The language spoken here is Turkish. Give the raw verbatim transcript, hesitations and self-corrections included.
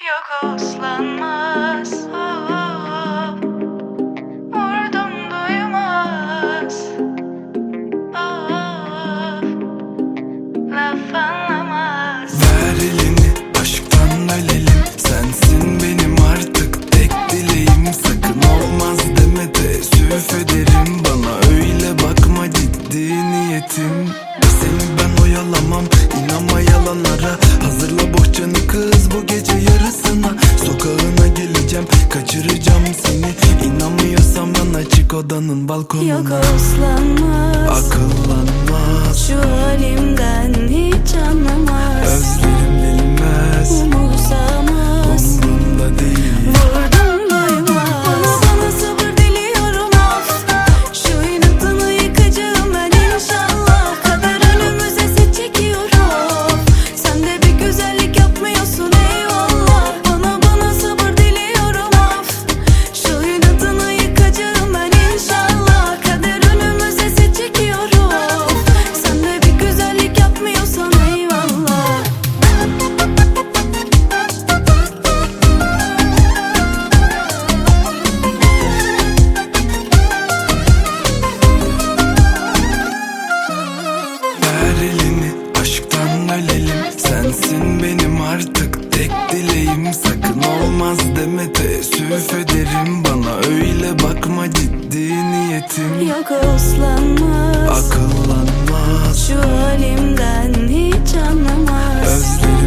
Yok uslanmaz, oh, oh. Vurdum duymaz, oh, oh. Laf anlamaz. Ver elini, aşktan ölelim. Sensin benim artık tek dileğim. Sakın olmaz deme, teessüf ederim. Bana öyle bakma, ciddi niyetim. Seni ben oyalamam, inanma yalanlara. Hazırla bohçanı kız, bu gece yarısına. Sokağına geleceğim, kaçıracağım seni. İnanmıyorsan bana, çık odanın balkonuna. Yok uslanmaz, akıllanmaz, şu halimden hiç anlamaz. özlerim bilmez, umursamaz, umrunda değil. vurdum duymaz. Bana bana sabır diliyorum of. Şu inatını yıkacağım ben inşallah. Kader önümüze set çekiyor of. Sen de bir güzellik yapmıyorsun eyvallah. Bana bana sabır diliyorum of. Şu inatını yıkacağım ben inşallah. Kader önümüze set çekiyor of. Sen de bir güzellik yapmıyorsan eyvallah. Ver elini, aşktan ölelim. Sensin benim artık tek dileğim. Sakın olmaz deme, teessüf ederim. Bana öyle bakma, ciddi niyetim. Yok uslanmaz, Akıllanmaz, şu halimden hiç anlamaz. özlerim